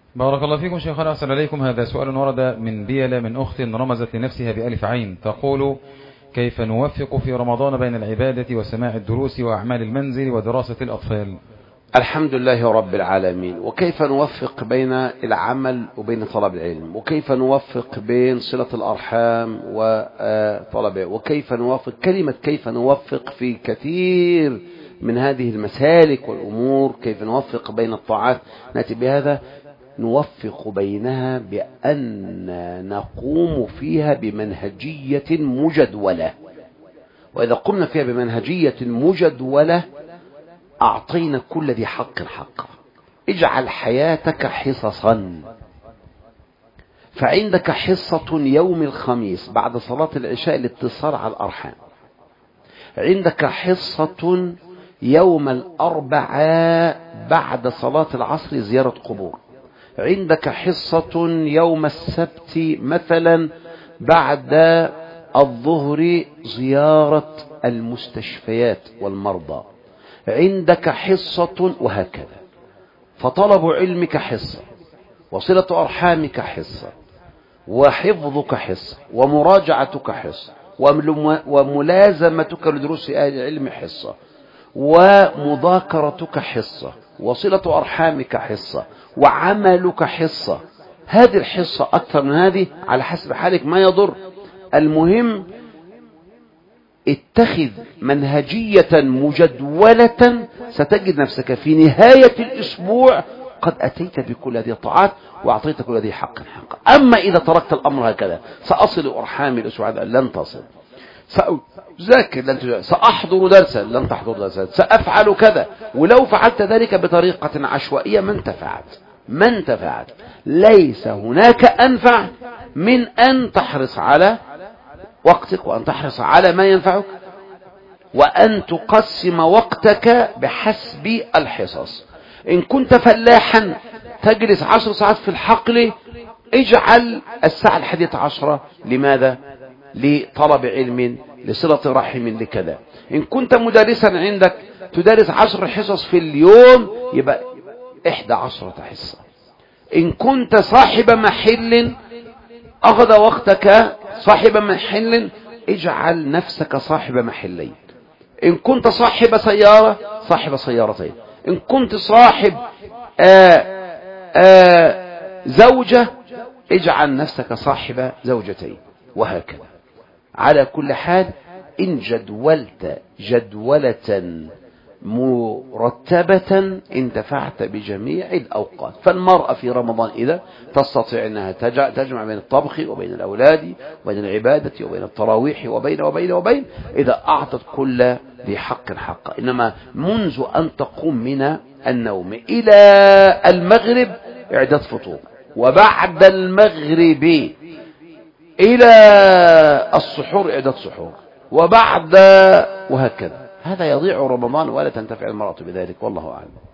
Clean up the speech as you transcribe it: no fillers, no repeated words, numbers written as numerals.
بارك الله فيكم شيخنا، أحسن إليكم. هذا سؤال ورد من بيلة من أخت رمزت لنفسها بألف عين، تقول: كيف نوفق في رمضان بين العبادة وسماع الدروس وأعمال المنزل ودراسة الأطفال؟ الحمد لله رب العالمين. وكيف نوفق بين العمل وبين طلب العلم، وكيف نوفق بين صلة الأرحام وطلب، وكيف نوفق، كلمة كيف نوفق في كثير من هذه المسالك والأمور، كيف نوفق بين الطاعات. نأتي بهذا، نوفق بينها بأن نقوم فيها بمنهجية مجدولة. وإذا قمنا فيها بمنهجية مجدولة أعطينا كل ذي حق حقه. اجعل حياتك حصصا، فعندك حصة يوم الخميس بعد صلاة العشاء الاتصال على الأرحام، عندك حصة يوم الأربعاء بعد صلاة العصر زيارة قبور، عندك حصة يوم السبت مثلا بعد الظهر زيارة المستشفيات والمرضى، عندك حصة، وهكذا. فطلب علمك حصة، وصلة أرحامك حصة، وحفظك حصة، ومراجعتك حصة، وملازمتك لدروس أهل العلم حصة، ومذاكرتك حصة، وصلة أرحامك حصة، وعملك حصة. هذه الحصة أكثر من هذه على حسب حالك ما يضر. المهم اتخذ منهجية مجدولة، ستجد نفسك في نهاية الأسبوع قد أتيت بكل هذه الطاعات وأعطيت كل هذه حقا حقا. أما إذا تركت الأمر هكذا، سأصل أرحامي الأسبوع هذا، لن تصل. سأذاكر لن تجاهد، سأحضر درسا لن تحضر درسا، سأفعل كذا. ولو فعلت ذلك بطريقة عشوائية ما انتفعت. ليس هناك أنفع من أن تحرص على وقتك، وأن تحرص على ما ينفعك، وأن تقسم وقتك بحسب الحصص. إن كنت فلاحا تجلس 10 ساعات في الحقل، اجعل الساعة 11 لماذا؟ لطلب علم، لصلة رحم، لكذا. إن كنت مدرسا عندك تدرس 10 حصص في اليوم، يبقى 11 حصة. إن كنت صاحب محل أخذ وقتك صاحب محل، اجعل نفسك صاحب محلين. إن كنت صاحب سيارة، صاحب سيارتين. إن كنت صاحب زوجة، اجعل نفسك صاحب زوجتين، وهكذا. على كل حال، إن جدولت جدولة مرتبة انتفعت بجميع الأوقات. فالمرأة في رمضان إذا تستطيع أنها تجمع بين الطبخ وبين الأولاد وبين العبادة وبين التراويح وبين إذا أعطت كل ذي حق حقه. إنما منذ أن تقوم من النوم إلى المغرب إعداد فطور، وبعد المغرب إلى السحور إعداد سحور، وبعد، وهكذا. هذا يضيع رمضان ولا تنتفع المرأة بذلك، والله أعلم.